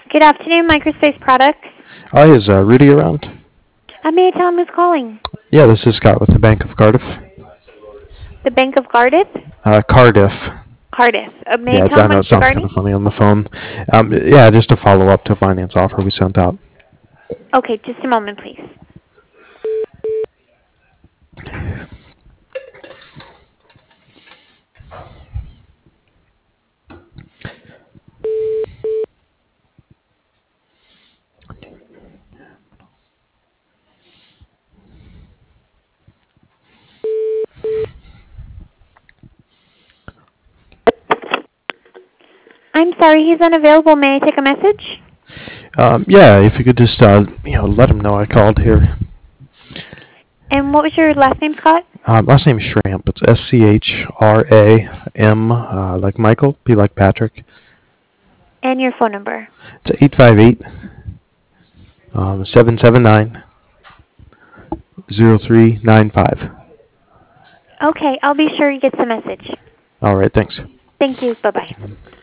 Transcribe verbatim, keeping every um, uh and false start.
Good afternoon, Microspace Products. Hi, is uh, Rudy around? Uh, may I tell him who's calling? Yeah, this is Scott with the Bank of Cardiff. The Bank of Cardiff? Uh, Cardiff. Cardiff. Uh, may I Yeah, tell I him what know it it's sounds kind regarding? of funny on the phone. Um, yeah, just a follow up to a finance offer we sent out. Okay, just a moment, please. I'm sorry, he's unavailable. May I take a message? Um, yeah, if you could just uh, you know let him know I called here. And what was your last name, Scott? Um, last name is Schramp. It's S C H R A M, uh, like Michael, P like Patrick. And your phone number. It's eight five eight, um, seven seven nine, zero three nine five. Okay, I'll be sure he gets the message. All right, thanks. Thank you. Bye-bye.